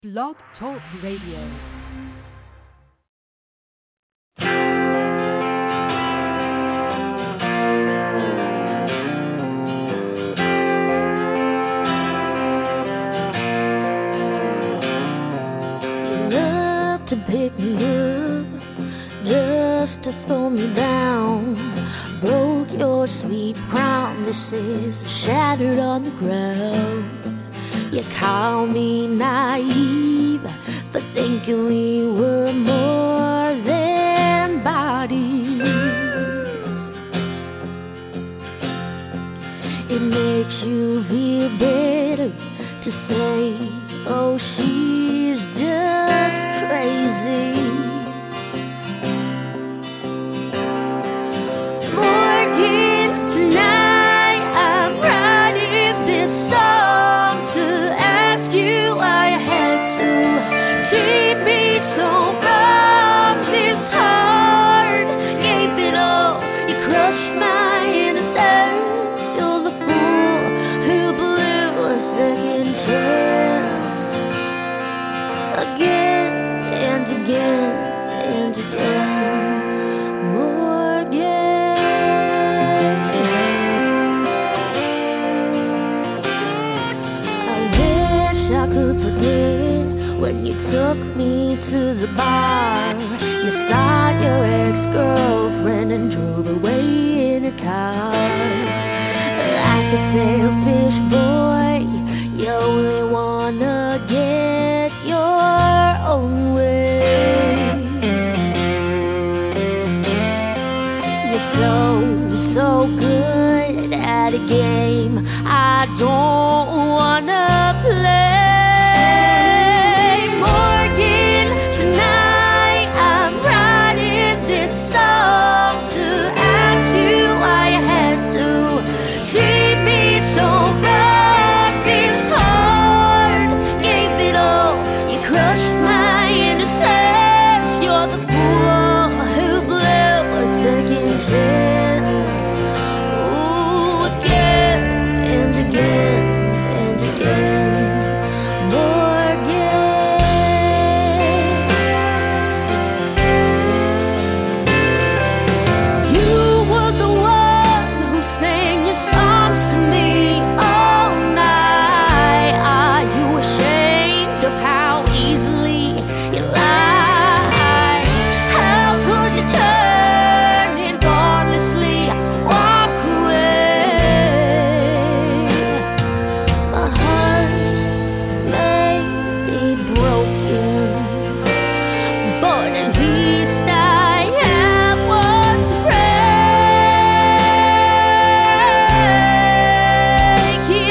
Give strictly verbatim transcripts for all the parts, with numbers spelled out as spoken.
Blog Talk Radio. To pick me up, just to throw me down. Broke your sweet promises, shattered on the ground. You call me naive for thinking we were more than bodies. It makes you feel better to say, oh, she's just crazy. Morgan, tonight I'm writing this song to ask you why you had to keep me so wrong. This heart gave it all. You crushed my innocence. You're the fool who blew a second chance. Again and again and again, Morgan. I wish I could forget when you took me to the bar. You shot your ex-girlfriend and drove away in a car. Like a selfish boy, you only wanna get your own way. You're so, so good at a game I don't wanna play. Morgan, tonight I'm writing this song to ask you why you had to treat me so wrong. This heart gave it all. You crushed my innocence. You're the fool who blew a second chance. Ooh, again and again and again, Morgan. You were the one who sang your songs to me all night. Are you ashamed of how easily you lie? How could you turn and thoughtlessly walk away? My heart may be broken, but at least I have one to break.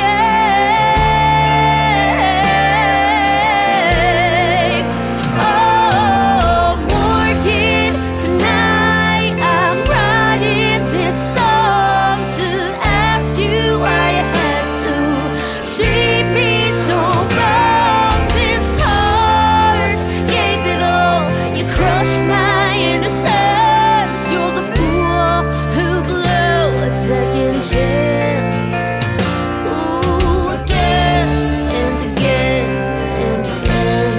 Yeah. Oh, Morgan, tonight I'm writing this song to ask you why you had to treat me so wrong. This heart gave it all. You crushed my innocence. You're the fool who blew a second chance. Ooh, again and again and again,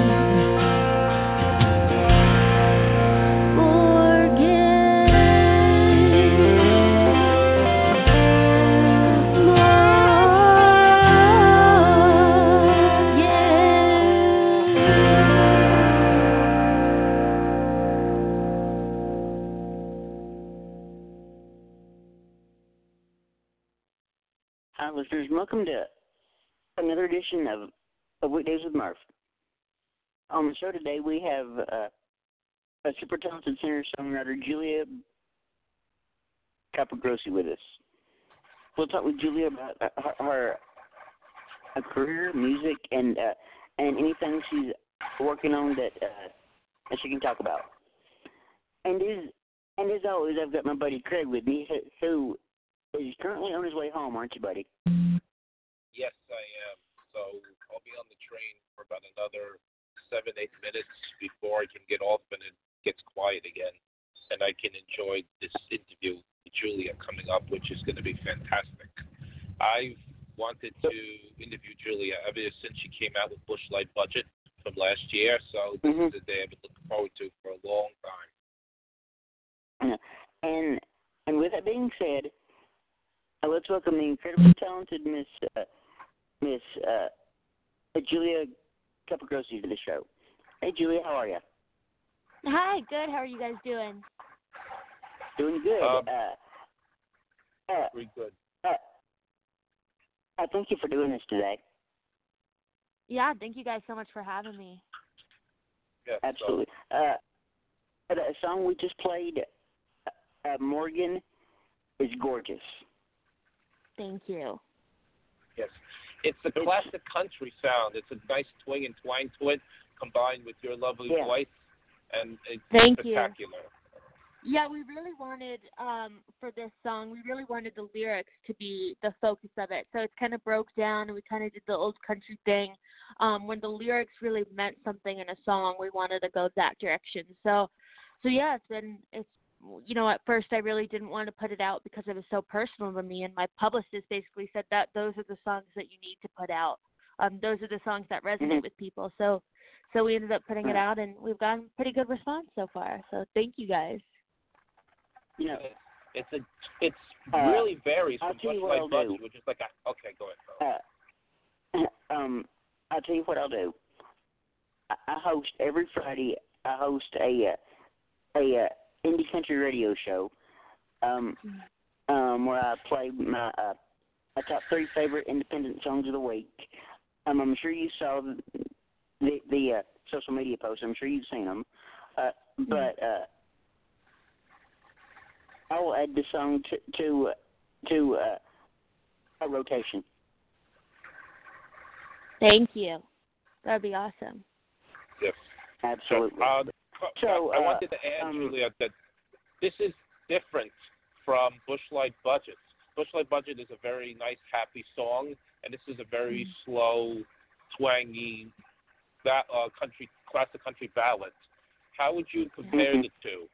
Hi, listeners. Welcome to another edition of, of Weekdays with Murph. On the show today, we have uh, a super talented singer-songwriter, Julia Capagrossi, with us. We'll talk with Julia about uh, her, her uh, career, music, and uh, and anything she's working on that uh, that she can talk about. And as and as always, I've got my buddy Craig with me, who is currently on his way home, aren't you, buddy? Yes, I am. So I'll be on the train for about another seven, eight minutes before I can get off and it gets quiet again. And I can enjoy this interview with Julia coming up, which is going to be fantastic. I've wanted to interview Julia ever since she came out with Bush Light Budget. from last year. So this Mhm. is a day I've been looking forward to for a long time. Yeah. And and with that being said, uh, let's welcome the incredibly talented Miss uh, Miss uh, Julia Capogrosi to the show. Hey, Julia, how are you? Hi, good. How are you guys doing? Doing good. Um, uh, uh, Very good. uh, uh, thank you for doing this today. Yeah, thank you guys so much for having me. Yes, Absolutely. Uh, the song we just played, uh, Morgan, is gorgeous. Thank you. So, yes. It's a classic country sound. It's a nice twang and twang to it, combined with your lovely Yeah. voice, and it's Thank you. spectacular. Yeah, we really wanted, um, for this song, we really wanted the lyrics to be the focus of it. So it's kind of broke down, and we kind of did the old country thing. Um, when the lyrics really meant something in a song, we wanted to go that direction. So, so yeah, it's been, it's, you know, at first I really didn't want to put it out because it was so personal to me, and my publicist basically said that those are the songs that you need to put out. Um, those are the songs that resonate Mhm. with people. So, so we ended up putting it Right. out, and we've gotten pretty good response so far. So thank you guys. You know, It's a, it's Uh, really varies I'll from tell you Bush what I'll Light Budget, do. which is like a, okay, go ahead. Bro. uh, um, I'll tell you what I'll do. I, I host every Friday. I host a uh, a uh, indie country radio show, um, um, where I play my uh, my top three favorite independent songs of the week. Um, I'm sure you saw the the, the uh, social media posts. I'm sure you've seen them, uh, but uh, I will add the song to to uh, to uh, a rotation. Thank you. That'd be awesome. Yes. Absolutely. Uh, So, I uh, wanted to add, um, Julia, that this is different from Bush Light Budget. Bush Light Budget is a very nice, happy song, and this is a very slow, twangy, ba- uh, country, classic country ballad. How would you compare Mhm. the two?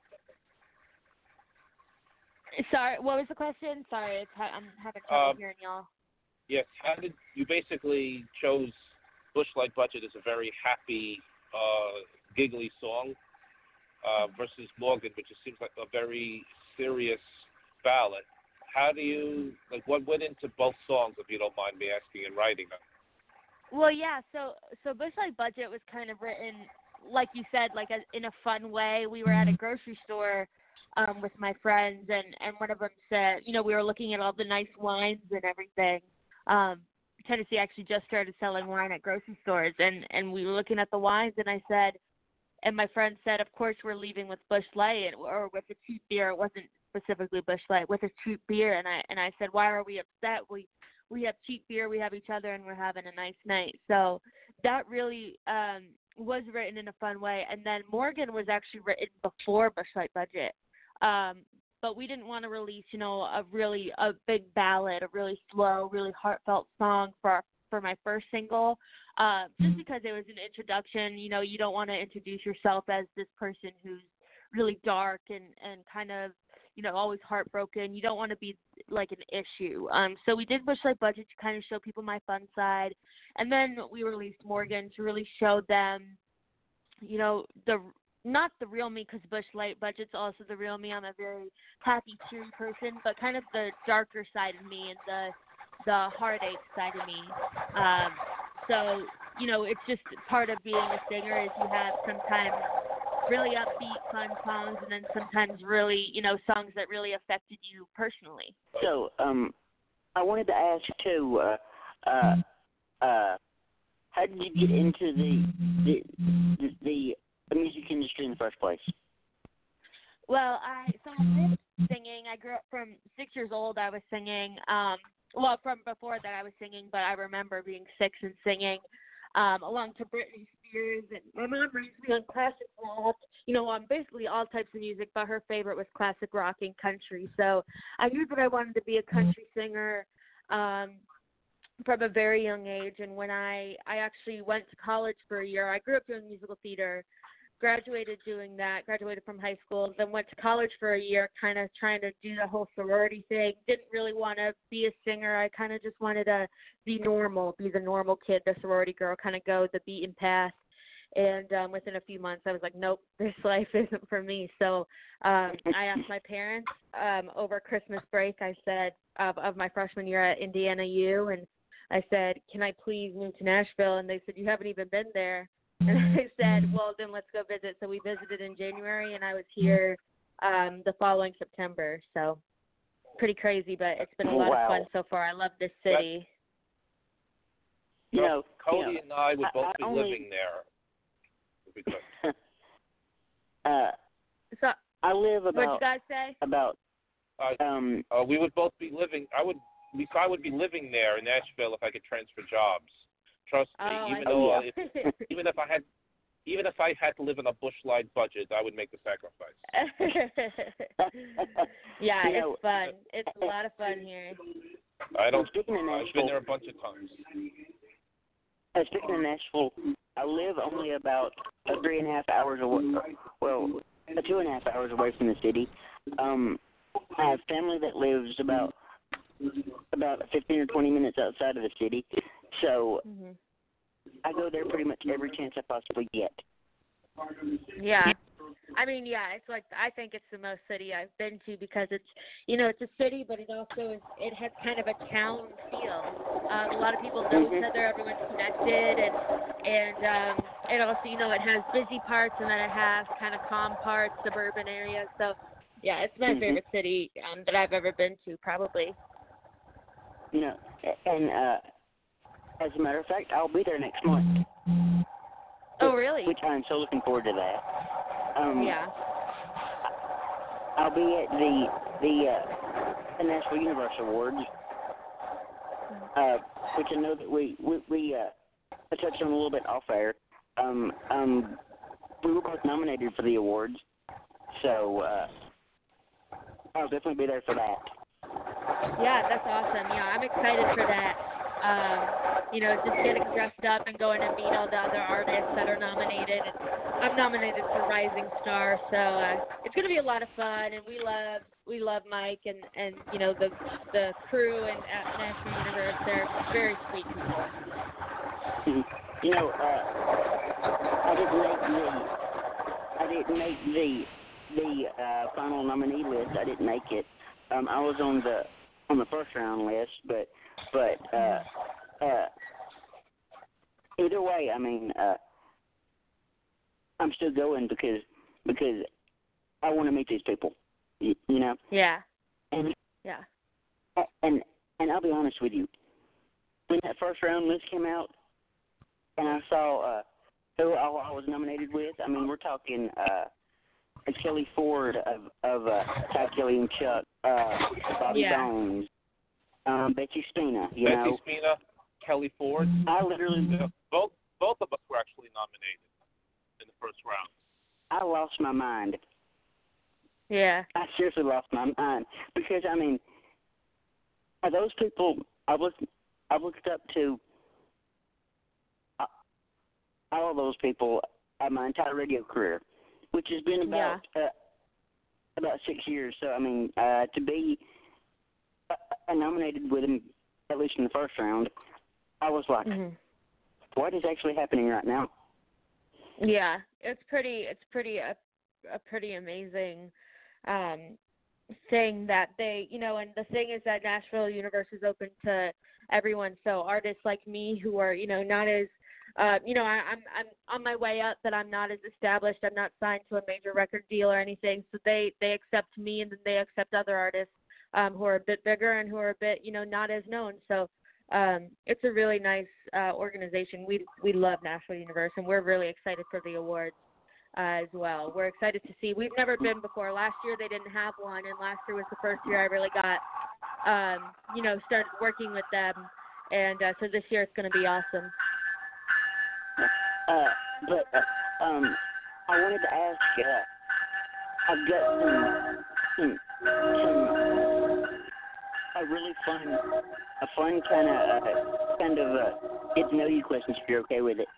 Sorry, what was the question? Sorry, it's ha- I'm having trouble Um, hearing y'all. Yes, how did you basically chose Bush Light Budget as a very happy, uh, giggly song uh, versus Morgan, which just seems like a very serious ballad. How do you, like, what went into both songs, if you don't mind me asking, and writing them? Well, yeah. So, so Bush Light Budget was kind of written, like you said, like a, in a fun way. We were at a grocery store um, with my friends, and and one of them said, you know, we were looking at all the nice wines and everything. Um, Tennessee actually just started selling wine at grocery stores, and and we were looking at the wines, and I said, and my friend said, of course we're leaving with Bush Light or with a cheap beer. It wasn't specifically Bush Light, with a cheap beer, and I and I said, why are we upset? We we have cheap beer, we have each other, and we're having a nice night. So that really um, was written in a fun way. And then Morgan was actually written before Bush Light Budget. Um, but we didn't want to release, you know, a really a big ballad, a really slow, really heartfelt song for our, for my first single, uh, just because it was an introduction. You know, you don't want to introduce yourself as this person who's really dark and, and kind of, you know, always heartbroken. You don't want to be like an issue. Um, so we did Bush Light Budget to kind of show people my fun side, and then we released Morgan to really show them, you know, the not the real me, because Bush Light Budget's also the real me. I'm a very happy, cheery person, but kind of the darker side of me and the the heartache side of me. Um, so, you know, it's just part of being a singer is you have sometimes really upbeat, fun songs, and then sometimes really, you know, songs that really affected you personally. So, um, I wanted to ask too, uh, uh, uh, how did you get into the the the, the the music industry in the first place? Well, I so I grew up singing. I grew up from six years old. I was singing. Um, well, from before that I was singing, but I remember being six and singing um, along to Britney Spears. And my mom raised me on classic rock. You know, on basically all types of music, but her favorite was classic rock and country. So I knew that I wanted to be a country singer um, from a very young age. And when I I actually went to college for a year, I grew up doing musical theater. Graduated doing that, graduated from high school, then went to college for a year, kind of trying to do the whole sorority thing. Didn't really want to be a singer. I kind of just wanted to be normal, be the normal kid, the sorority girl, kind of go the beaten path. And um, within a few months, I was like, nope, this life isn't for me. So um, I asked my parents um, over Christmas break, I said, of, of my freshman year at Indiana U, and I said, can I please move to Nashville? And they said, you haven't even been there. And I said, well, then let's go visit. So we visited in January, and I was here um, the following September. So pretty crazy, but it's been a lot Wow. of fun so far. I love this city. You know, Cody you know, and I would both I, I be only, living there. Would be good. uh, So I live what'd you about guys say? about Uh, um uh, we would both be living. I would. At least I would be living there in Nashville if I could transfer jobs. Trust me. Oh, even I though, see. uh, if, even if I had, even if I had to live on a Busch Light budget, I would make the sacrifice. Yeah, You know, it's fun. It's a lot of fun here. I don't. Speaking of I've been Nashville, there a bunch of times. uh, speaking of Nashville, I live only about uh, three and a half hours away. Well, uh, two and a half hours away from the city. Um, I have family that lives about about fifteen or twenty minutes outside of the city, so Mhm. I go there pretty much every chance I possibly get. Yeah. I mean, yeah, it's like I think it's the most city I've been to because it's, you know, it's a city, but it also is, it has kind of a town feel. Um, a lot of people know each other, everyone's connected, and and um, it also, you know, it has busy parts and then it has kind of calm parts, suburban areas. So, yeah, it's my Mhm. favorite city um, that I've ever been to, probably. You know, and uh, as a matter of fact, I'll be there next month. Oh, really? Which I'm so looking forward to that. Um, Yeah. I'll be at the the uh, the Nashville Universe Awards, uh, which I know that we we, we uh, touched on a little bit off air. Um, um, we were both nominated for the awards, so uh, I'll definitely be there for that. Yeah, that's awesome. Yeah, I'm excited for that. Um, you know, just getting dressed up and going to meet all the other artists that are nominated. And I'm nominated for Rising Star, so uh, it's going to be a lot of fun. And we love we love Mike and, and you know the the crew and at National Universe. They're very sweet people. Mhm. You know, uh, I didn't make the I didn't make the the uh, final nominee list. I didn't make it. Um, I was on the on the first round list, but but uh, uh, either way, I mean, uh, I'm still going because because I want to meet these people, you, you know. Yeah. And Yeah. and and I'll be honest with you, when that first round list came out, and I saw uh, who I, I was nominated with, I mean, we're talking. Uh, Kelly Ford of of uh, Ty Kelly and Chuck, uh, Bobby Yeah. Bones, um, Betsy Spina. You Betsy know, Spina, Kelly Ford. I literally, Yeah, both both of us were actually nominated in the first round. I lost my mind. Yeah. I seriously lost my mind because I mean, are those people I looked I looked up to uh, all of those people at my entire radio career, which has been about uh, about six years. So I mean, uh, to be uh, nominated with him at least in the first round, I was like, Mhm. what is actually happening right now? Yeah, it's pretty. It's pretty a, a pretty amazing um, thing that they, you know. And the thing is that Nashville Universe is open to everyone. So artists like me who are, you know, not as, uh, you know, I, I'm I'm on my way up, but I'm not as established. I'm not signed to a major record deal or anything. So they they accept me, and then they accept other artists um, who are a bit bigger and who are a bit, you know, not as known. So. Um, it's a really nice uh, organization. We we love Nashville Universe, and we're really excited for the awards uh, as well. We're excited to see. We've never been before. Last year they didn't have one, and last year was the first year I really got, um, you know, started working with them. And uh, so this year it's going to be awesome. Uh, but uh, um, I wanted to ask. Uh, I've got some some some a really fun, a fun kind of uh, kind of uh, get to know you questions if you're okay with it.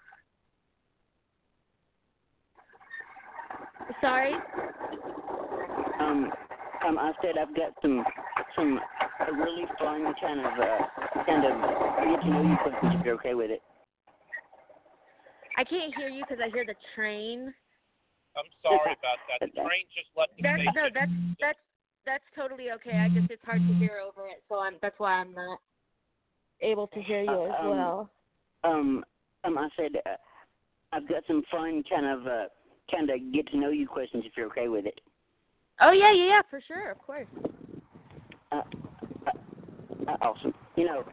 Sorry? Um, um, I said I've got some some a really fun kind of uh, kind of get to know you questions if you're okay with it. I can't hear you because I hear the train. I'm sorry about that. The train just left the That's station. no, that's that's that's totally okay. I just it's hard to hear over it, so I'm that's why I'm not able to hear you as Uh, um, well. Um, um, I said uh, I've got some fun kind of uh, kind of get to know you questions if you're okay with it. Oh yeah, yeah, yeah, for sure, of course. Uh, uh, uh, awesome. You know,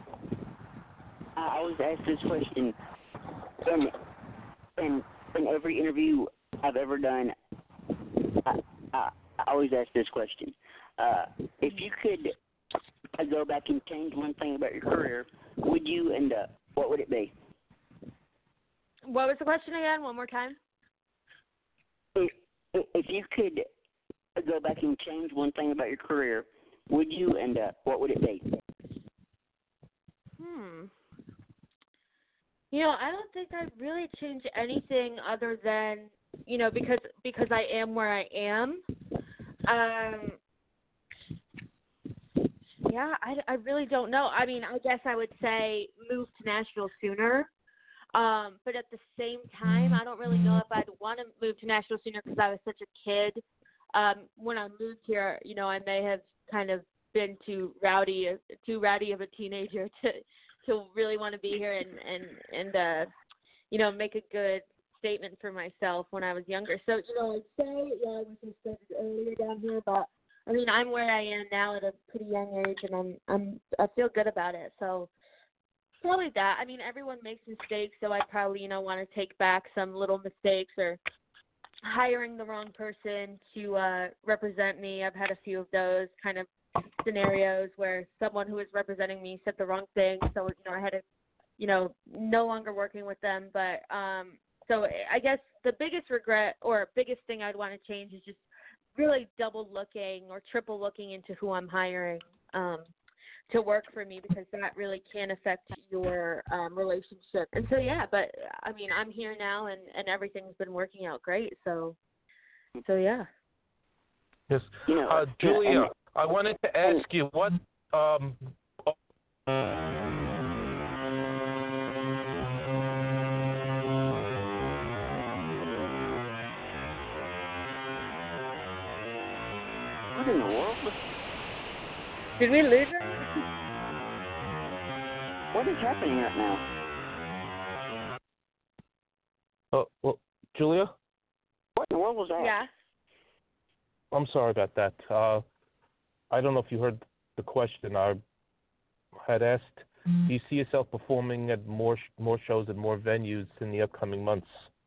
I always ask this question in in in every interview I've ever done. I, I, I always ask this question: uh, if you could uh, go back and change one thing about your career, would you? And uh, what would it be? What was the question again? One more time. If, if you could go back and change one thing about your career, would you? And uh, what would it be? Hmm. You know, I don't think I'd really change anything other than, you know, because because I am where I am. Um. Yeah, I, I really don't know. I mean, I guess I would say move to Nashville sooner. Um, but at the same time, I don't really know if I'd want to move to Nashville sooner because I was such a kid. Um, when I moved here, you know, I may have kind of been too rowdy, too rowdy of a teenager to to really want to be here and and and uh, you know, make a good statement for myself when I was younger. So you know, I'd say yeah, I wish I started earlier down here, but I mean, I'm where I am now at a pretty young age, and I'm I'm I feel good about it. So. Probably that. I mean, everyone makes mistakes, so I probably, you know, want to take back some little mistakes or hiring the wrong person to uh, represent me. I've had a few of those kind of scenarios where someone who was representing me said the wrong thing, so, you know, I had to, you know, no longer working with them. But um, so I guess the biggest regret or biggest thing I'd want to change is just really double looking or triple looking into who I'm hiring. Um, to work for me because that really can affect your um, relationship. And so, yeah, but, I mean, I'm here now and, and everything's been working out great. So, so yeah. Yes. You know, Uh, Julia, I wanted to ask you what um, what in the world? Did we lose her? What is happening right now? uh, well, Julia? What in the world was that? Yeah. I'm sorry about that. Uh, I don't know if you heard the question. I had asked, do you see yourself performing at more more shows and more venues in the upcoming months?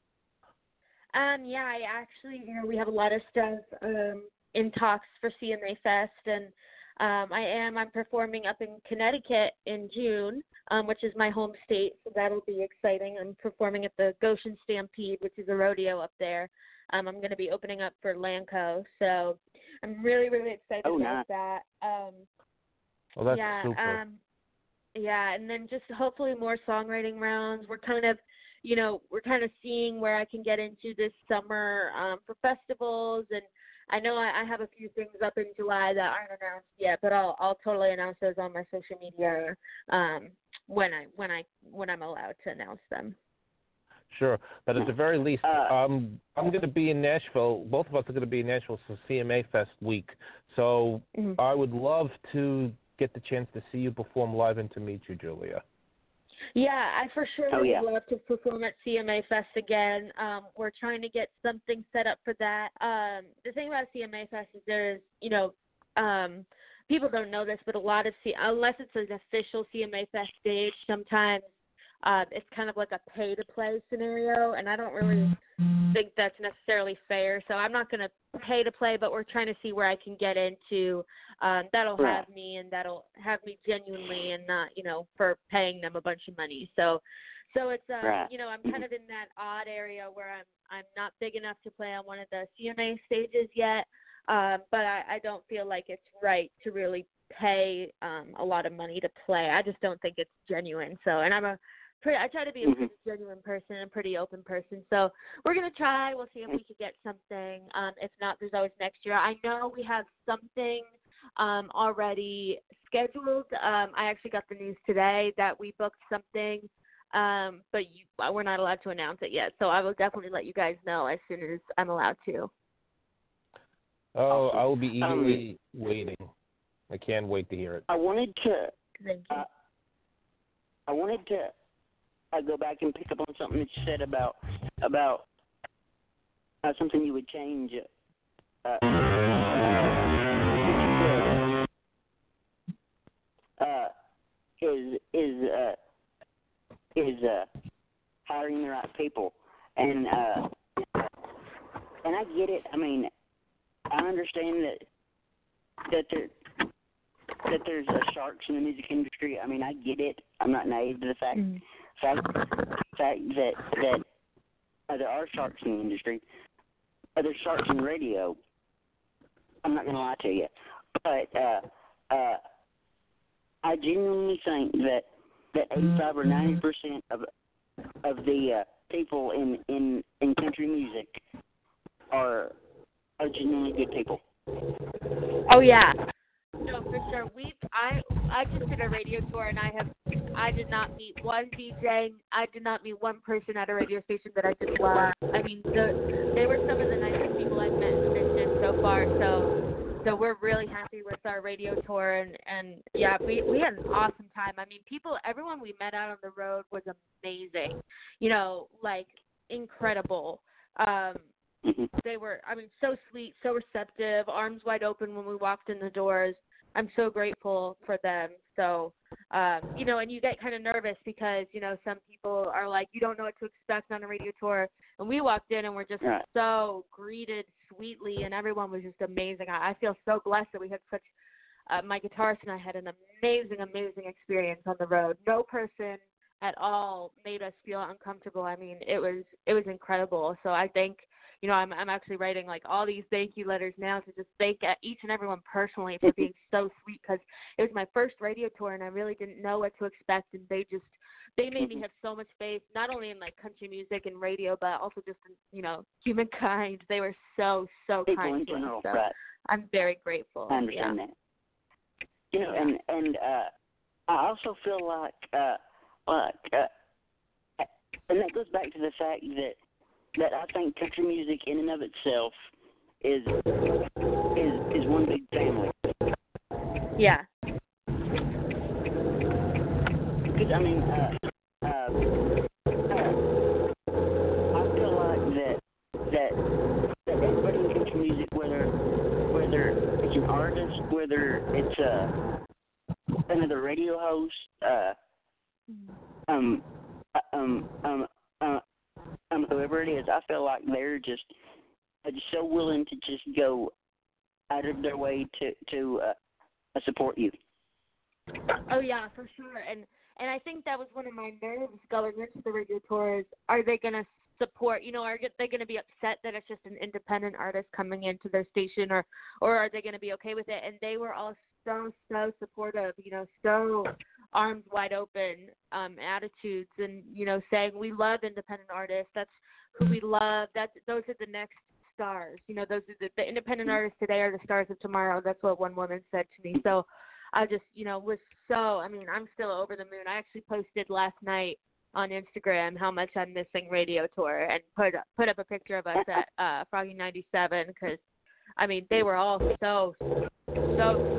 Um, yeah, I actually, you know, we have a lot of stuff um, in talks for C M A Fest, and um, I am, I'm performing up in Connecticut in June, um, which is my home state, so that'll be exciting. I'm performing at the Goshen Stampede, which is a rodeo up there. Um, I'm going to be opening up for Lanco, so I'm really, really excited Oh, about nice. that. Um, Well, that's yeah, super. um, yeah, and then just hopefully more songwriting rounds. We're kind of, you know, we're kind of seeing where I can get into this summer um, for festivals, and I know I, I have a few things up in July that aren't announced yet, but I'll I'll totally announce those on my social media um, when I when I when I'm allowed to announce them. Sure, but at the very least, Uh, um, I'm going to be in Nashville. Both of us are going to be in Nashville for C M A Fest week. So Mhm. I would love to get the chance to see you perform live and to meet you, Julia. Yeah, I for sure Oh, would yeah. love to perform at C M A Fest again. Um, we're trying to get something set up for that. Um, the thing about C M A Fest is there's, you know, um, people don't know this, but a lot of C, unless it's an official C M A Fest stage, sometimes uh, it's kind of like a pay-to-play scenario, and I don't really think that's necessarily fair. So I'm not going to pay to play, but we're trying to see where I can get into. Um, that'll Right. have me, and that'll have me genuinely, and not, you know, for paying them a bunch of money. So, so it's, uh, Right. you know, I'm kind of in that odd area where I'm, I'm not big enough to play on one of the C M A stages yet, um, but I, I don't feel like it's right to really pay um, a lot of money to play. I just don't think it's genuine. So, and I'm a pretty, I try to be a Mhm. pretty genuine person and pretty open person. So we're going to try. We'll see if we can get something. Um, if not, there's always next year. I know we have something um, already scheduled. Um, I actually got the news today that we booked something Um, but you, we're not allowed to announce it yet. So I will definitely let you guys know as soon as I'm allowed to. Oh, I will be eagerly Um, waiting. I can't wait to hear it. I wanted to. Thank you. Uh, I wanted to uh, go back and pick up on something that you said about about uh, something you would change. Uh, uh, is is uh, is uh, hiring the right people, and uh, and I get it. I mean, I understand that that there that there's uh, sharks in the music industry. I mean, I get it. I'm not naive to the fact Mm. fact fact that that uh, there are sharks in the industry. Uh, there's sharks in radio. I'm not going to lie to you, but uh, uh, I genuinely think that that eighty-five or ninety percent of of the uh, people in, in, in country music are are genuinely good people. Oh yeah, no, for sure. We, I, I just did a radio tour, and I have, I did not meet one D J. I did not meet one person at a radio station that I just love. I mean, the, they were some of the nicest people I've met in Michigan so far. So, so we're really happy with our radio tour, and, and yeah, we we had an awesome time. I mean, people, everyone we met out on the road was amazing. You know, like incredible. Um, They were, I mean, so sweet, so receptive, arms wide open when we walked in the doors. I'm so grateful for them. So, um, you know, and you get kind of nervous because, you know, some people are like, you don't know what to expect on a radio tour. And we walked in and we're just Right. so greeted sweetly, and everyone was just amazing. I, I feel so blessed that we had such, uh, my guitarist and I had an amazing, amazing experience on the road. No person at all made us feel uncomfortable. I mean, it was, it was incredible. So I think, you know, I'm I'm actually writing like all these thank you letters now to just thank each and everyone personally for being so sweet, because it was my first radio tour and I really didn't know what to expect, and they just they made me have so much faith, not only in like country music and radio, but also just in, you know, humankind. They were so so People kind in to us. general, So right? I'm very grateful. I understand yeah. that. You know, and and uh, I also feel like uh, like uh, and that goes back to the fact that. that I think country music in and of itself is is is one big family. Yeah. Because I mean, uh, uh, uh, I feel like that that that everybody in country music, whether whether it's an artist, whether it's uh, another radio host, uh, um, um, um, uh, Um, whoever it is, I feel like they're just uh, just so willing to just go out of their way to to uh, support you. Oh yeah, for sure. And and I think that was one of my nerves going into the radio tours. Are they going to support? You know, are they going to be upset that it's just an independent artist coming into their station, or or are they going to be okay with it? And they were all so so supportive. You know, so arms wide open um, attitudes, and you know, saying we love independent artists. That's who we love. That's those are the next stars. You know, those are the, the independent artists today are the stars of tomorrow. That's what one woman said to me. So I just, you know, was so. I mean, I'm still over the moon. I actually posted last night on Instagram how much I'm missing radio tour, and put put up a picture of us at uh, Froggy ninety-seven, because I mean they were all so so.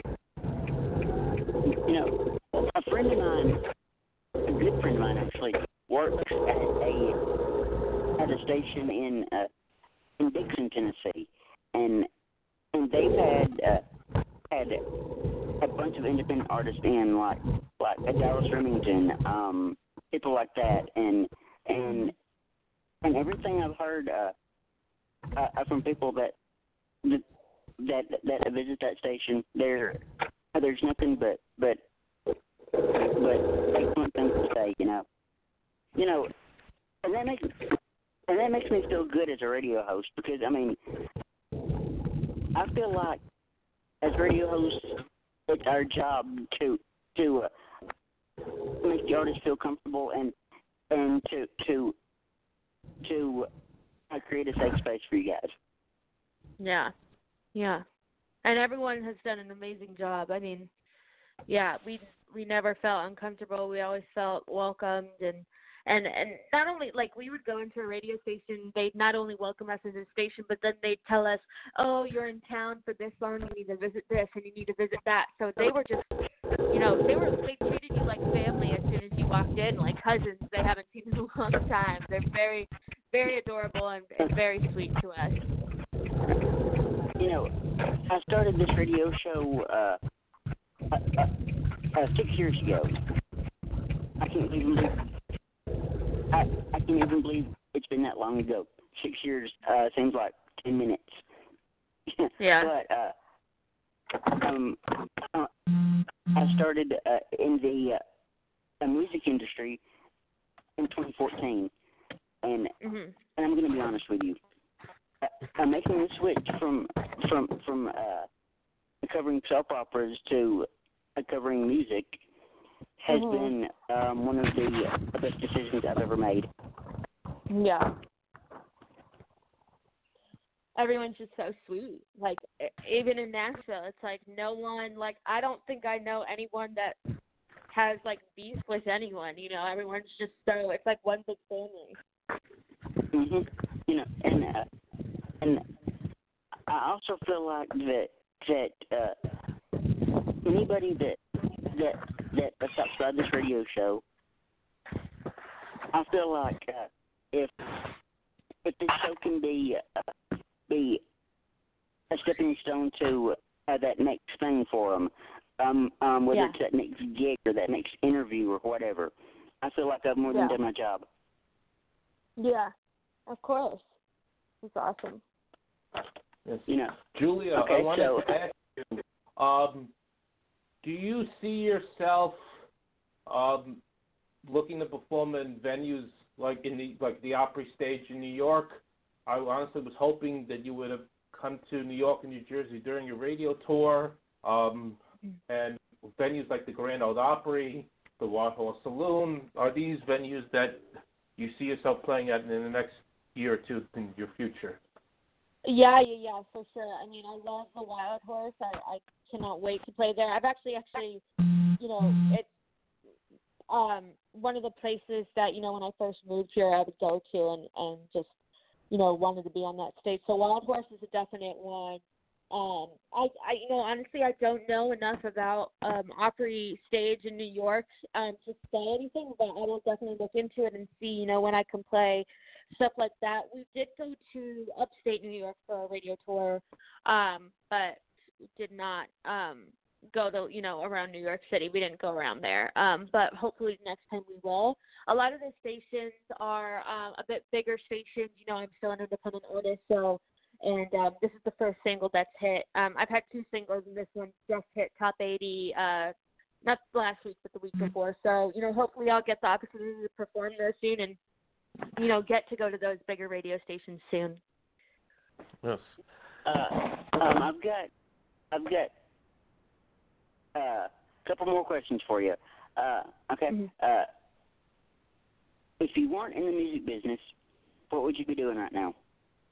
You know, a friend of mine, a good friend of mine actually, works at a at a station in uh, in Dixon, Tennessee, and and they've had uh, had a bunch of independent artists in, like like uh, Dallas Remington, um, people like that, and and and everything I've heard uh, uh, from people that that that, that visit that station, there there's nothing but but but excellent things to say, you know, you know, and that makes and that makes me feel good as a radio host, because I mean, I feel like as radio hosts, it's our job to to uh, make the artist feel comfortable and and to to to uh, create a safe space for you guys. Yeah, yeah, and everyone has done an amazing job. I mean, yeah, we we never felt uncomfortable. We always felt welcomed, and and and not only like we would go into a radio station, they'd not only welcome us as a station, but then they'd tell us, oh, you're in town for this long, you need to visit this and you need to visit that. So they were just, you know, they were they treated you like family as soon as you walked in, like cousins they haven't seen in a long time. They're very, very adorable and, and very sweet to us. You know, I started this radio show uh, uh, uh, uh, six years ago. I can't even believe I, I can't even believe it's been that long ago. Six years uh, seems like ten minutes. Yeah. But uh, um, uh, I started uh, in the uh, music industry in twenty fourteen, and Mm-hmm. and I'm going to be honest with you. I, I'm making the switch from from from uh, covering soap operas to uh, covering music has Mhm. been um, one of the uh, best decisions I've ever made. Yeah. Everyone's just so sweet. Like, e- even in Nashville, it's like no one, like, I don't think I know anyone that has, like, beef with anyone. You know, everyone's just so, it's like one big family. Mhm. You know, and uh, and I also feel like that that uh, anybody that that that stops by this radio show, I feel like uh, if if this show can be uh, be a stepping stone to uh, that next thing for them, um, um, whether Yeah. it's that next gig or that next interview or whatever, I feel like I've more than Yeah. done my job. Yeah, of course. It's awesome. Yes. You know. Julia, Okay, I wanted so- to ask you, um, do you see yourself um, looking to perform in venues like in the like the Opry stage in New York? I honestly was hoping that you would have come to New York and New Jersey during your radio tour, um, and venues like the Grand Ole Opry, the Whitehall Saloon. Are these venues that you see yourself playing at in the next year or two in your future? Yeah, yeah, yeah, for sure. I mean, I love the Wild Horse. I, I cannot wait to play there. I've actually, actually, you know, it's um one of the places that, you know, when I first moved here, I would go to and, and just, you know, wanted to be on that stage. So Wild Horse is a definite one. Um, I, I, you know, honestly, I don't know enough about um, Opry stage in New York um, to say anything, but I will definitely look into it and see, you know, when I can play stuff like that. We did go to upstate New York for a radio tour, um, but did not um, go to, you know, around New York City. We didn't go around there, um, but hopefully next time we will. A lot of the stations are um, a bit bigger stations. You know, I'm still an independent artist, so. And um, this is the first single that's hit. Um, I've had two singles, and this one just hit top eighty, uh, not last week, but the week before. So, you know, hopefully I'll get the opportunity to perform there soon and, you know, get to go to those bigger radio stations soon. Yes. Uh, um, I've got, I've got uh, a couple more questions for you. Uh, okay. Mm-hmm. Uh, if you weren't in the music business, what would you be doing right now?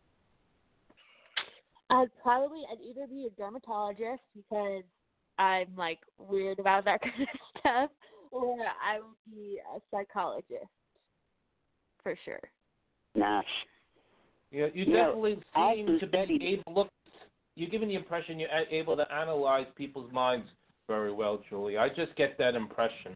I'd probably, I'd either be a dermatologist because I'm, like, weird about that kind of stuff, or I would be a psychologist, for sure. Nice. Yeah, you You know, definitely I seem actually to studied- be able. Look, you're giving the impression you're a- able to analyze people's minds very well, Julie. I just get that impression.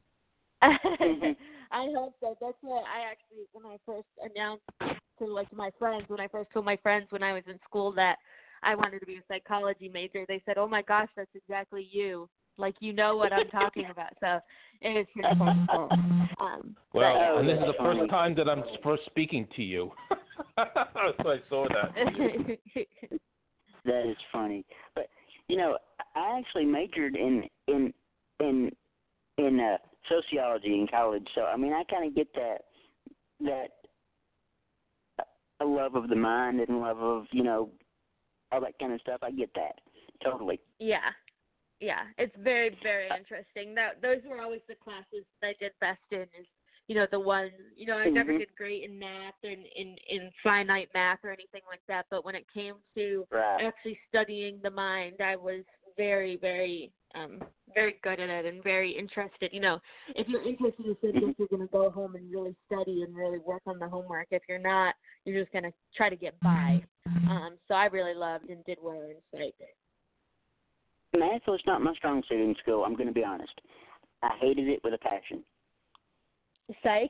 I hope so. That's what I actually, when I first announced to, like, my friends, when I first told my friends when I was in school that I wanted to be a psychology major, they said, oh, my gosh, that's exactly you. Like, you know what I'm talking about. So it was pretty fun. So, um, Well, but, yeah. and this is the Funny. first time that I'm first speaking to you. So I saw that. That is funny. But you know, I actually majored in in in in uh, sociology in college, so I mean, I kind of get that that a love of the mind and love of, you know, all that kind of stuff. I get that totally. Yeah. Yeah, it's very, very interesting. That those were always the classes that I did best in. Is, you know, the ones, you know, I never Mhm. did great in math or in, in in finite math or anything like that. But when it came to Right. actually studying the mind, I was very, very um very good at it and very interested. You know, if you're interested in subject, you're going to go home and really study and really work on the homework. If you're not, you're just going to try to get by. Um, so I really loved and did well in psych. Math was not my strong suit in school, I'm going to be honest. I hated it with a passion. Psych?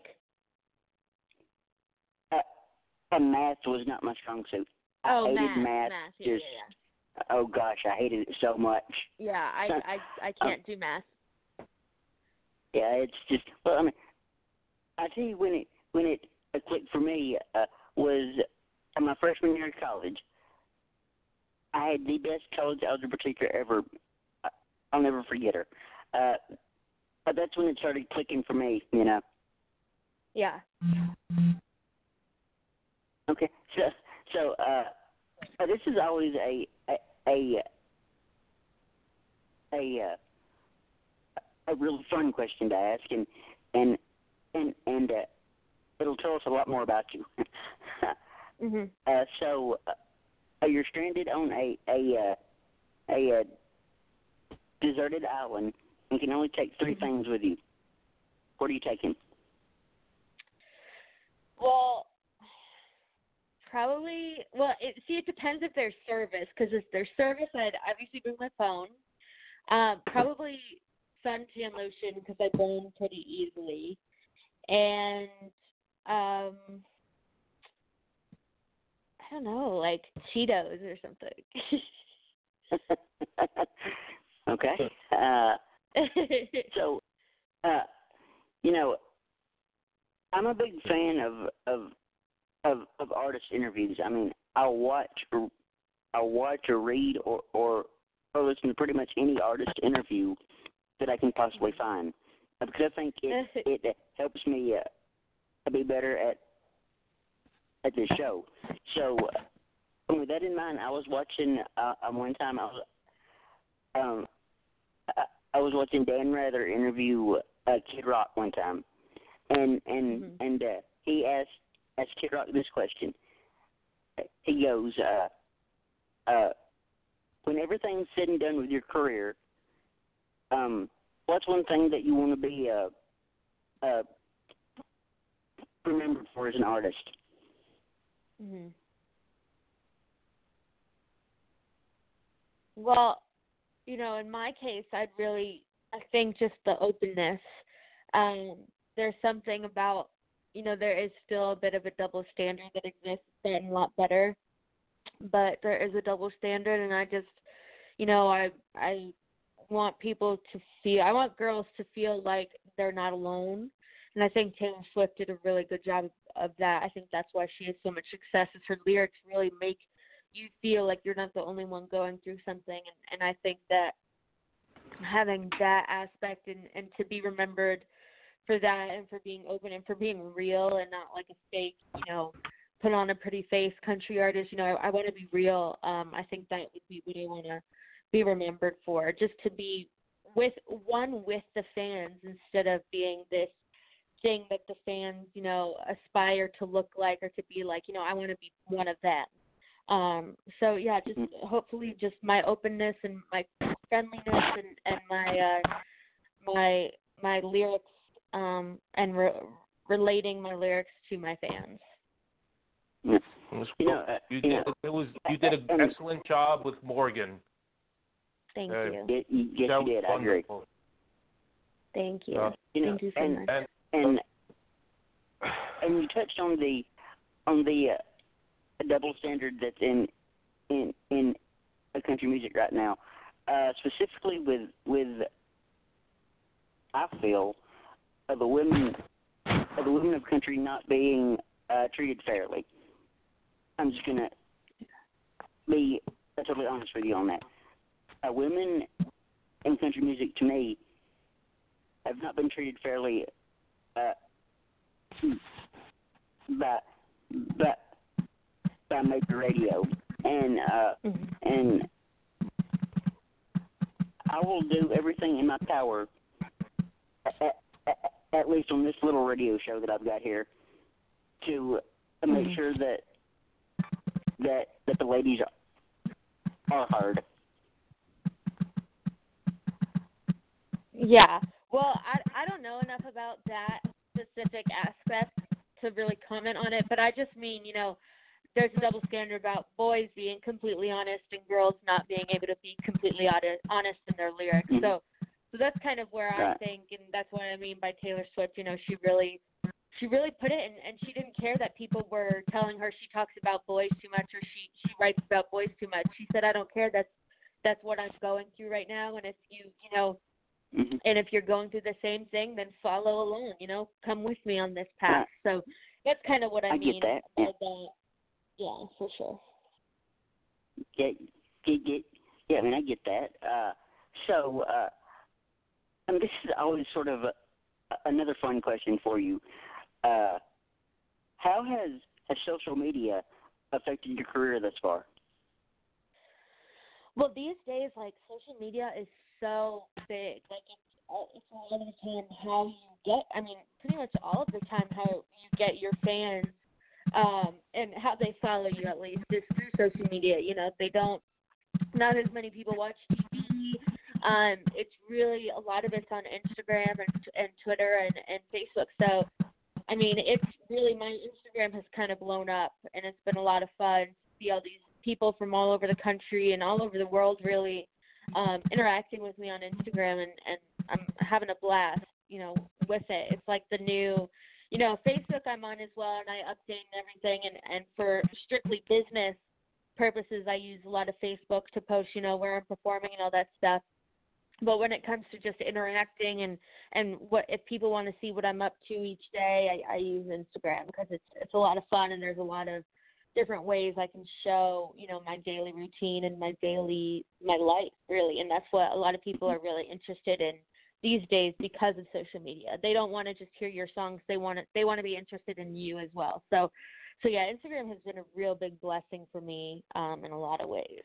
Uh, and math was not my strong suit. I Oh, hated math. math. math. Yeah, just, yeah, oh, gosh, I hated it so much. yeah. Yeah, I, I, I can't do math. Yeah, it's just, well, I mean, I tell you when it, when it uh, clicked for me uh, was in my freshman year of college. I had the best college algebra teacher ever. I'll never forget her. Uh, but that's when it started clicking for me, you know. Yeah. Okay, so so uh, uh, this is always a a a a, uh, a really fun question to ask, and and and and uh, it'll tell us a lot more about you. Mhm. uh, so uh, you're stranded on a a uh, a uh, deserted island and can only take three things with you. What are you taking? Well, probably. Well, it, see, it depends if there's service. Because if there's service, I'd obviously bring my phone. Um, probably suntan lotion because I burn pretty easily, and um, I don't know, like Cheetos or something. Okay. Uh, so, uh, you know, I'm a big fan of of of, of artist interviews. I mean, I'll watch or I'll watch or read or, or or listen to pretty much any artist interview that I can possibly find, uh, because I think it it helps me uh, be better at at this show. So, uh, with that in mind, I was watching uh, one time. I was um I, I was watching Dan Rather interview uh, Kid Rock one time, and and Mm-hmm. and uh, he asked asked Kid Rock this question. He goes, uh, uh, when everything's said and done with your career, um, what's one thing that you want to be uh, uh, remembered for as an artist? Mm-hmm. Well, you know, in my case, I'd really, I think just the openness. Um, there's something about, you know, there is still a bit of a double standard that exists. It's gotten a lot better, but there is a double standard, and I just, you know, I I want people to feel, I want girls to feel like they're not alone, and I think Taylor Swift did a really good job of, of that. I think that's why she has so much success, is her lyrics really make you feel like you're not the only one going through something, and, and I think that having that aspect and, and to be remembered for that and for being open and for being real and not like a fake, you know, put on a pretty face country artist, you know, I, I want to be real. Um, I think that would be what I want to be remembered for, just to be with one with the fans instead of being this thing that the fans, you know, aspire to look like or to be like, you know, I want to be one of them. Um, so yeah, just hopefully just my openness and my friendliness and, and my, uh, my, my lyrics, um, and re- relating my lyrics to my fans. Yeah. You, know, uh, you you did know, it was you did an um, excellent job with Morgan. Thank Uh, you. Yes, you, yes, That you did. was I agree. wonderful. Thank you. Uh, You know, Thank you so and, much. And and and you touched on the on the uh, double standard that's in in in country music right now, uh, specifically with with I feel of the women of the women of country not being uh, treated fairly. I'm just gonna be totally honest with you on that. Uh, women in country music, to me, have not been treated fairly uh, by by by major radio, and uh, Mhm. and I will do everything in my power, at, at, at least on this little radio show that I've got here, to uh, make Mhm. sure that that that the ladies are heard. Yeah. Well, I I don't know enough about that specific aspect to really comment on it, but I just mean, you know, there's a double standard about boys being completely honest and girls not being able to be completely honest honest in their lyrics. Mhm. So so that's kind of where I Right. think, and that's what I mean by Taylor Swift. You know, she really she really put it, and, and she didn't care that people were telling her she talks about boys too much or she she writes about boys too much. She said, I don't care. That's that's what I'm going through right now, and if you you know. Mhm. And if you're going through the same thing, then follow along, you know, come with me on this path. So that's kind of what I, I mean get that. Yeah. by that. Yeah, for sure. Get, get, get, yeah, I mean, I get that. Uh, so, uh, I mean, this is always sort of a, another fun question for you. Uh, how has, has social media affected your career thus far? Well, these days, like, social media is so big. Like, it's, all- it's a lot of the time how you get, I mean, pretty much all of the time how you get your fans um, and how they follow you, at least, is through social media. You know, they don't, not as many people watch T V. Um, it's really, a lot of it's on Instagram and, and Twitter and, and Facebook. So, I mean, it's really, my Instagram has kind of blown up, and it's been a lot of fun to see all these people from all over the country and all over the world really um, interacting with me on Instagram, and, and I'm having a blast, you know, with it. It's like the new, you know, Facebook I'm on as well, and I update and everything, and, and for strictly business purposes, I use a lot of Facebook to post, you know, where I'm performing and all that stuff. But when it comes to just interacting and, and what if people want to see what I'm up to each day, I, I use Instagram because it's it's a lot of fun, and there's a lot of different ways I can show, you know, my daily routine and my daily, my life, really. And that's what a lot of people are really interested in these days because of social media. They don't want to just hear your songs. They want to, they want to be interested in you as well. So, so yeah, Instagram has been a real big blessing for me um, in a lot of ways.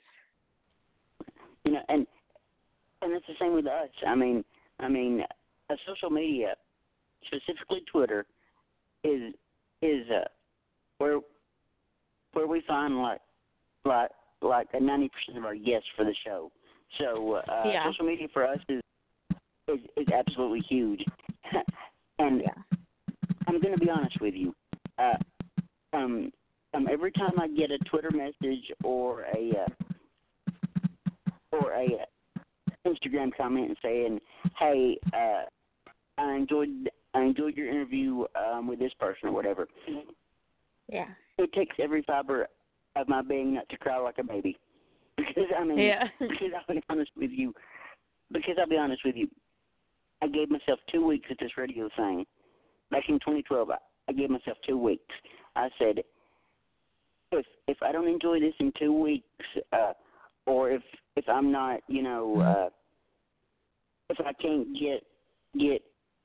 You know, and and it's the same with us. I mean, I mean, uh, social media, specifically Twitter, is is uh, where where we find like like like a ninety percent of our guests for the show. So uh, Yeah. social media for us is is, is absolutely huge. And Yeah. I'm going to be honest with you. Uh, um, um, every time I get a Twitter message or a uh, or a uh, Instagram comment saying, "Hey, uh, I enjoyed I enjoyed your interview um, with this person or whatever," Yeah. it takes every fiber of my being not to cry like a baby. Because I mean, Yeah. because I'll be honest with you. Because I'll be honest with you, I gave myself two weeks at this radio thing. Back in twenty twelve, I, I gave myself two weeks. I said, if if I don't enjoy this in two weeks, uh, or if if I'm not, you know, uh, if I can't get get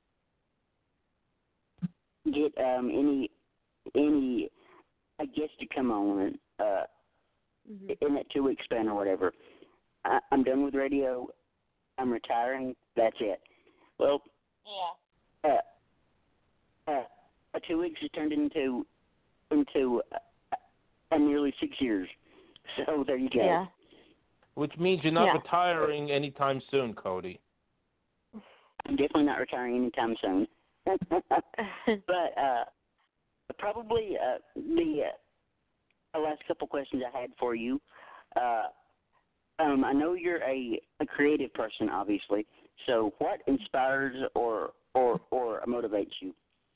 get um, any any a guest to come on uh, Mm-hmm. in that two week span or whatever, I, I'm done with radio. I'm retiring. That's it. Well, Yeah. uh, uh, uh, two weeks has turned into into uh, uh, nearly six years. So there you go. Yeah. Which means you're not Yeah. retiring anytime soon, Cody. I'm definitely not retiring anytime soon. But uh, probably uh, the uh, last couple questions I had for you. Uh, um, I know you're a, a creative person, obviously. So what inspires or or or motivates you?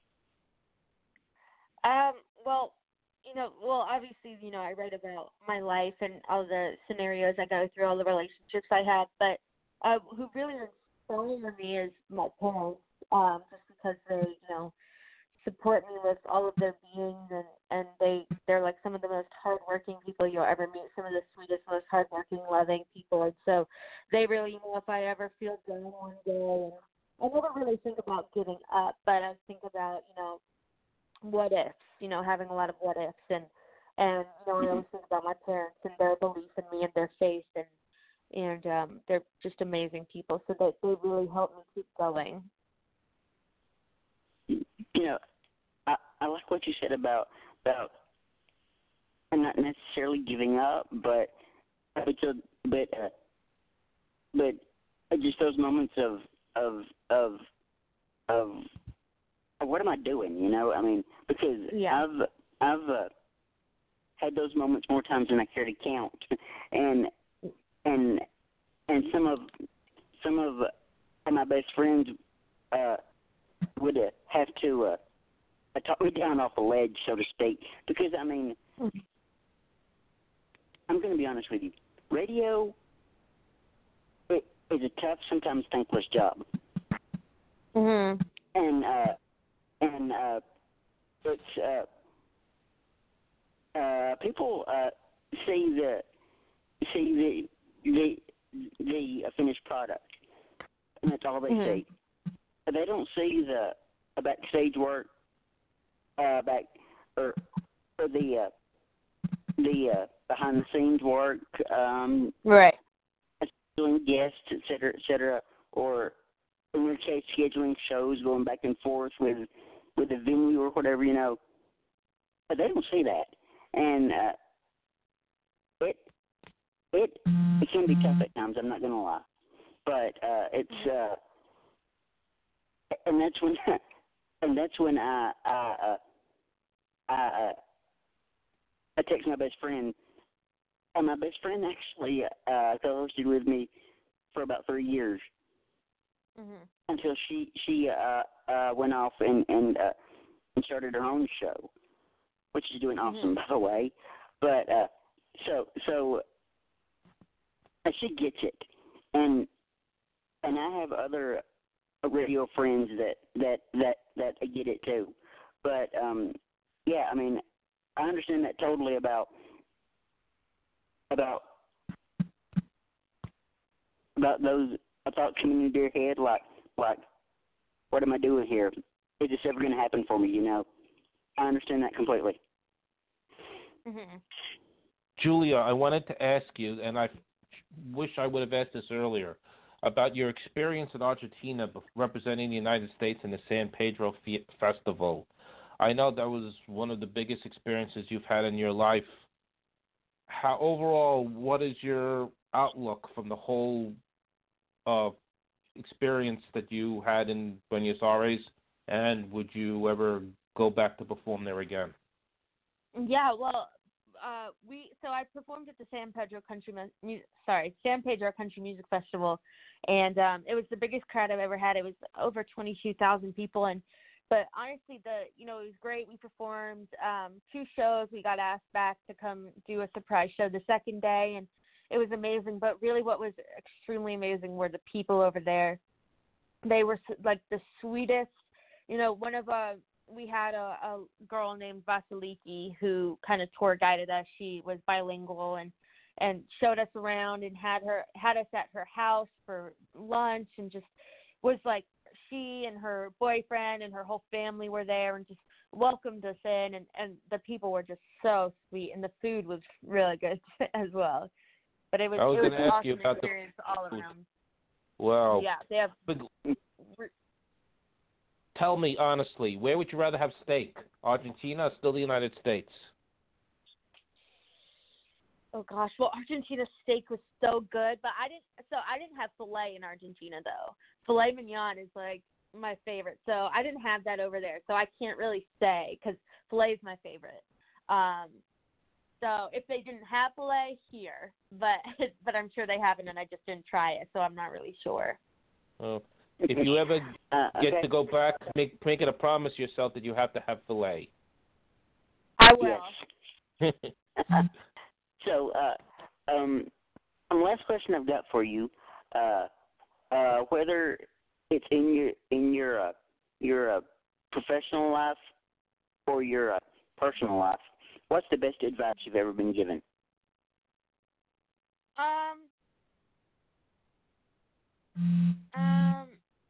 Um, well, you know, well, obviously, you know, I write about my life and all the scenarios I go through, all the relationships I have, but uh, who really inspire me is my parents, um, just because they, you know, support me with all of their beings, and, and they, they're like some of the most hardworking people you'll ever meet, some of the sweetest, most hardworking, loving people, and so they really, you know, if I ever feel down one day, and I never really think about giving up, but I think about, you know, what ifs, you know, having a lot of what ifs, and and you know, I always think about my parents and their belief in me and their faith, and and um, they're just amazing people, so that they really help me keep going. You know, I, I like what you said about about not necessarily giving up, but but to, but uh, but just those moments of of of of what am I doing? You know, I mean, because Yeah. I've I've uh, had those moments more times than I care to count, and and and some of some of uh, my best friends uh, would uh, have to uh, talk me down off a ledge, so to speak, because I mean, Mhm. I'm going to be honest with you, radio it is a tough, sometimes thankless job, Mhm. and uh, and uh, it's uh, uh, people uh, see the see the the the uh, finished product, and that's all they Mhm. see. They don't see the uh, backstage work, uh, back or or the uh, the uh, behind the scenes work, um, Right. scheduling guests, et cetera, et cetera, or in your case, scheduling shows, going back and forth with with the venue or whatever, you know. But they don't see that, and uh, it it it can be tough at times. I'm not gonna lie, but uh, it's uh, and that's when and that's when I I uh, I, uh, I text my best friend, and my best friend actually uh, co-hosted with me for about three years Mhm. until she she uh, uh, went off and and, uh, and started her own show, which is doing awesome, Mhm. by the way. But uh, so so uh, she gets it, and and I have other radio friends that that that that get it too. But um, yeah, I mean, I understand that totally about about about those thoughts coming into your head, like like what am I doing here? Is this ever going to happen for me? You know, I understand that completely. Mhm. Julia, I wanted to ask you, and I wish I would have asked this earlier, about your experience in Argentina bef- representing the United States in the San Pedro Fe- Festival. I know that was one of the biggest experiences you've had in your life. How overall, what is your outlook from the whole uh, experience that you had in Buenos Aires, and would you ever go back to perform there again? Yeah, well, uh, we so I performed at the San Pedro Country Mu- Mu- sorry San Pedro Country Music Festival, and um, it was the biggest crowd I've ever had. It was over twenty-two thousand people, and but honestly, the you know it was great. We performed um, two shows. We got asked back to come do a surprise show the second day, and it was amazing. But really, what was extremely amazing were the people over there. They were s- like the sweetest. You know, one of uh, we had a, a girl named Vasiliki who kind of tour guided us. She was bilingual and and showed us around and had her had us at her house for lunch and just was like she and her boyfriend and her whole family were there and just welcomed us in and and the people were just so sweet and the food was really good as well. But it was I was it was gonna an ask you awesome about the experience all food. around. Well, Yeah, they have. but tell me honestly, where would you rather have steak? Argentina or still the United States? Oh gosh, well Argentina's steak was so good, but I didn't. So I didn't have filet in Argentina though. Filet mignon is like my favorite, so I didn't have that over there. So I can't really say because filet is my favorite. Um, so if they didn't have filet here, but but I'm sure they haven't, and I just didn't try it, so I'm not really sure. Uh, if you ever uh, get okay. to go back, make make it a promise yourself that you have to have filet. I will. Yes. So, uh, um, the last question I've got for you, uh, uh, whether it's in your in your uh, your uh, professional life or your uh, personal life, what's the best advice you've ever been given? Um. Um.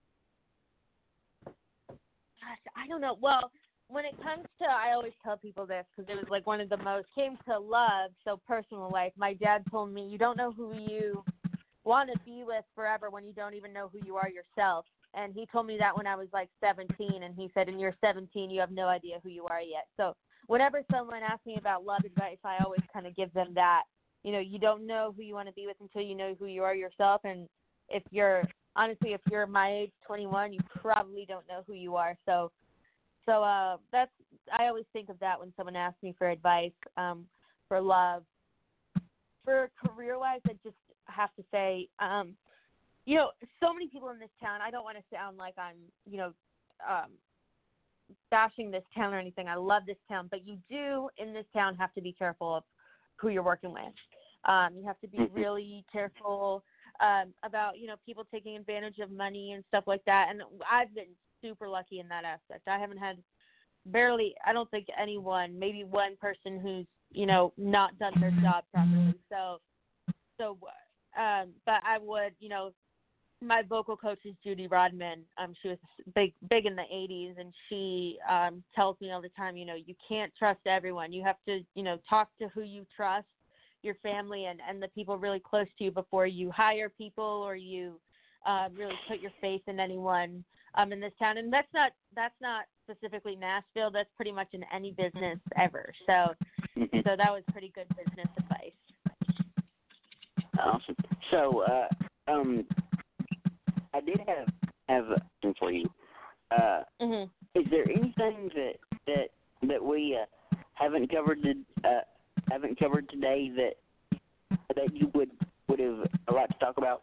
Gosh, I don't know. Well, when it comes to, I always tell people this because it was like one of the most, came to love, so personal life. My dad told me, you don't know who you want to be with forever when you don't even know who you are yourself. And he told me that when I was like seventeen, and he said, when you're seventeen, you have no idea who you are yet. So whenever someone asks me about love advice, I always kind of give them that. You know, you don't know who you want to be with until you know who you are yourself. And if you're honestly, if you're my age, twenty-one, you probably don't know who you are. So, so uh, that's I always think of that when someone asks me for advice, um, for love, for career-wise. I just have to say, um, you know, so many people in this town. I don't want to sound like I'm, you know, um, bashing this town or anything. I love this town, but you do in this town have to be careful of who you're working with. Um, you have to be really careful um, about, you know, people taking advantage of money and stuff like that. And I've been super lucky in that aspect. I haven't had barely, I don't think anyone, maybe one person who's, you know, not done their job properly. So, so, um, but I would, you know, my vocal coach is Judy Rodman. Um, she was big, big in the eighties, and she um, tells me all the time, you know, you can't trust everyone. You have to, you know, talk to who you trust, your family and, and the people really close to you before you hire people or you uh, really put your faith in anyone um, in this town. And that's not that's not specifically Nashville. That's pretty much in any business ever. So, so that was pretty good business advice. Awesome. So, uh, um. I did have have a question for you. Uh, mm-hmm. Is there anything that that that we uh, haven't covered uh, haven't covered today that that you would would have a lot to talk about?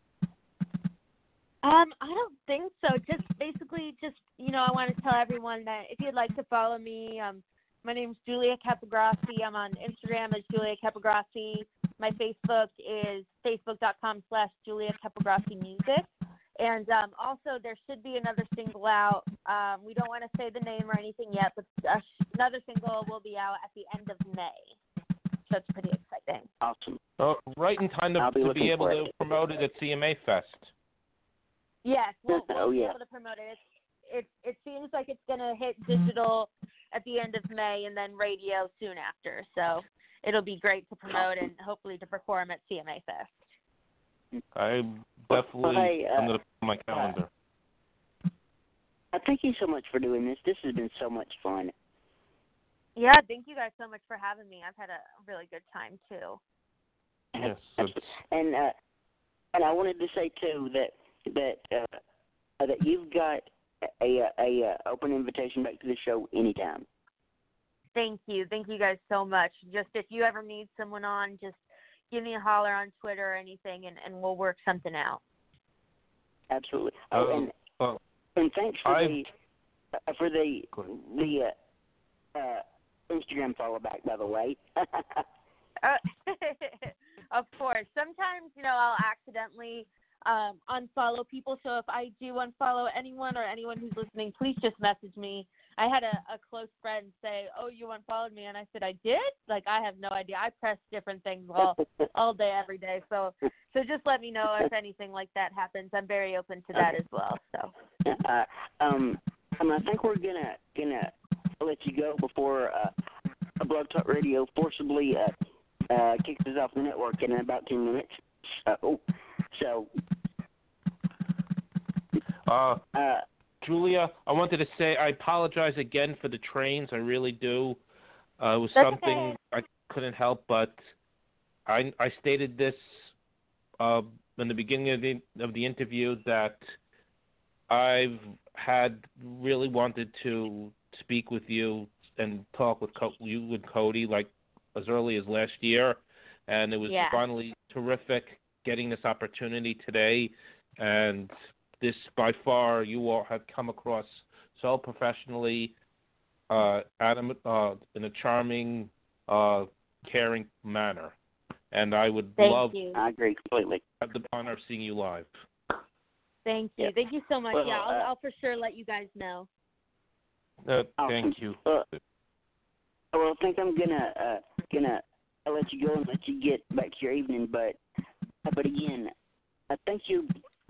Um, I don't think so. Just basically, just you know, I want to tell everyone that if you'd like to follow me, um, my name's Julia Capagrassi. I'm on Instagram as Julia Capagrassi. My Facebook is facebook.com slash Julia Capagrassi Music. And um, also, there should be another single out. Um, we don't want to say the name or anything yet, but uh, another single will be out at the end of May. So it's pretty exciting. Awesome. Uh, right in time to, be to be able to it. promote it at C M A Fest. Yes, we'll, we'll oh, be yeah. able to promote it. It, it. it seems like it's going to hit digital at the end of May and then radio soon after. So it'll be great to promote and hopefully to perform at C M A Fest. I definitely Hey, uh, I'm going to put my calendar. Uh, I thank you so much for doing this. This has been so much fun. Yeah, thank you guys so much for having me. I've had a really good time too. Yes. And uh, and I wanted to say too that that uh, that you've got a a, a uh, open invitation back to the show anytime. Thank you, thank you guys so much. Just if you ever need someone on, just give me a holler on Twitter or anything, and, and we'll work something out. Absolutely. Oh, uh, and uh, and thanks for I've, the uh, for the the uh, uh, Instagram follow back, by the way. uh, of course. Sometimes, you know, I'll accidentally um, unfollow people. So if I do unfollow anyone or anyone who's listening, please just message me. I had a, a close friend say, "Oh, you unfollowed me," and I said, "I did?" Like, I have no idea. I press different things all all day, every day. So, so just let me know if anything like that happens. I'm very open to that as well. So, uh, um, um, I think we're gonna gonna let you go before uh, Blog Talk Radio forcibly uh, uh, kicks us off the network in about ten minutes. So, so. Uh. uh Julia, I wanted to say I apologize again for the trains. I really do. Uh, it was That's something okay. I couldn't help, but I, I stated this uh, in the beginning of the of the interview that I've had really wanted to speak with you and talk with Co- you and Cody like as early as last year, and it was Yeah. finally terrific getting this opportunity today. And this, by far, you all have come across so professionally, uh, Adam, uh, in a charming, uh, caring manner. And I would Thank love you. I agree completely. to have the honor of seeing you live. Thank you. Yep. Thank you so much. Well, yeah, I'll, uh, I'll for sure let you guys know. Uh, Awesome. Thank you. Uh, well, I think I'm gonna uh, gonna I'll let you go and let you get back to your evening. But but again, I thank you.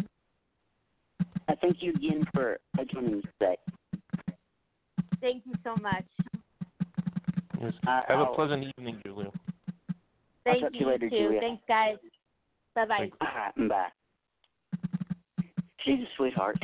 I thank you again for joining us today. Thank you so much. Yes. I- Have I'll- a pleasant evening, Julia. Thank talk to you, you later, too. Julia. Thanks, guys. Bye-bye. Thanks. All right, bye. She's a sweetheart.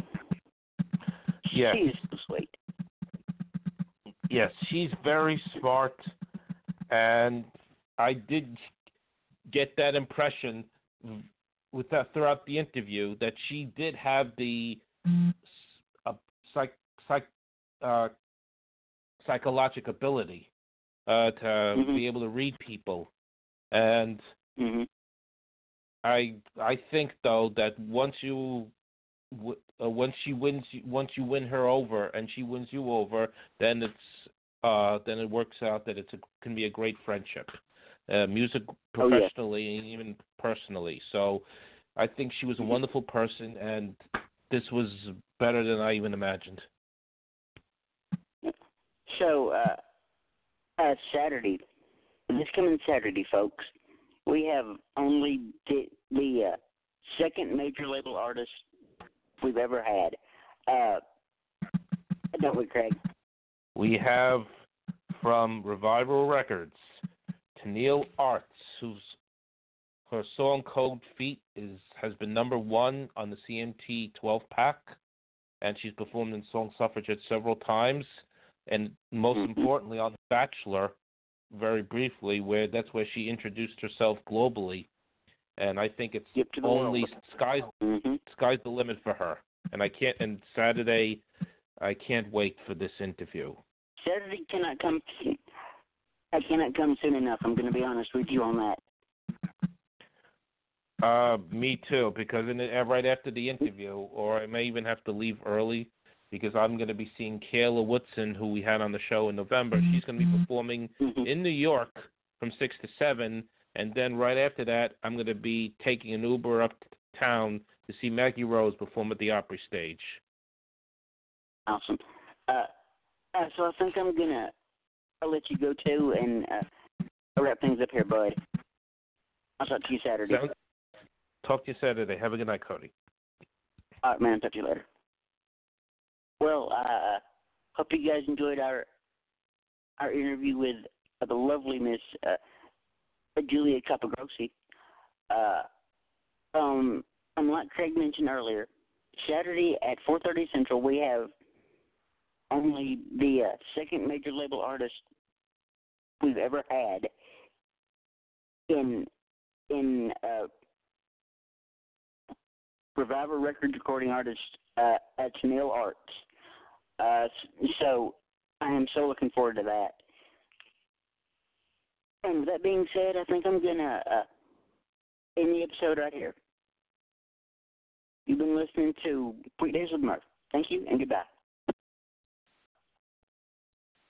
Yes. She's so sweet. Yes, she's very smart, and I did get that impression with that throughout the interview that she did have the uh, psych, psych, uh, psychological ability uh, to mm-hmm. be able to read people, and mm-hmm. I I think though that once you uh, once she wins once you win her over and she wins you over, then it's uh, then it works out that it's a, can be a great friendship, uh, music professionally oh, yeah. and even personally. So I think she was a wonderful person, and this was better than I even imagined. So, uh, uh, Saturday, this coming Saturday, folks, we have only the, the uh, second major label artist we've ever had. Uh, don't we, Craig? We have from Revival Records, Tenille Arts, whose her song Cold Feet is has been number one on the C M T twelve pack, and she's performed in Song Suffragette several times, and most mm-hmm. importantly on The Bachelor, very briefly, where that's where she introduced herself globally, and I think it's yep, only sky's mm-hmm. sky's the limit for her. And I can't. And Saturday, I can't wait for this interview. Saturday cannot come. I cannot come soon enough. I'm going to be honest with you on that. Uh, me too, because in the, right after the interview, or I may even have to leave early, because I'm going to be seeing Kayla Woodson, who we had on the show in November. She's going to be performing mm-hmm. in New York from six to seven, and then right after that, I'm going to be taking an Uber up to town to see Maggie Rose perform at the Opry stage. Awesome. Uh, uh, so I think I'm going to I'll let you go too, and uh, I'll wrap things up here, bud. I'll talk to you Saturday. Sounds- Talk to you Saturday. Have a good night, Cody. All right, man. Talk to you later. Well, uh, hope you guys enjoyed our our interview with uh, the lovely Miss uh, Julia Capagrossi. Uh, um, and like Craig mentioned earlier, Saturday at four thirty Central, we have only the uh, second major label artist we've ever had in in uh, Revival Records recording artist uh, at Tenille Arts. Uh, so I am so looking forward to that. And with that being said, I think I'm going to uh, end the episode right here. You've been listening to Weekdays with Murph. Thank you and goodbye.